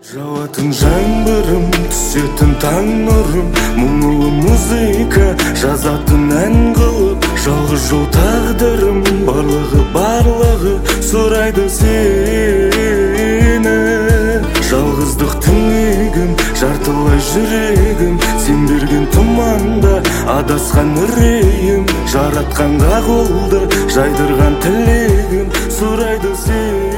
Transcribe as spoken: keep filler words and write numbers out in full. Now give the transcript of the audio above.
Жауатын жаңбырым, түсетін таң нұрым, мұңлы музыка жазатын ән қылып, жалғыз жол тағдырым, барлығы барлығы сұрайды сені. Жалғыздық түнегім, жартылай жүрегім, сен берген тұманда адасқан үрейім, жаратқанға қолды жайдырған тілегім, сұрайды сені.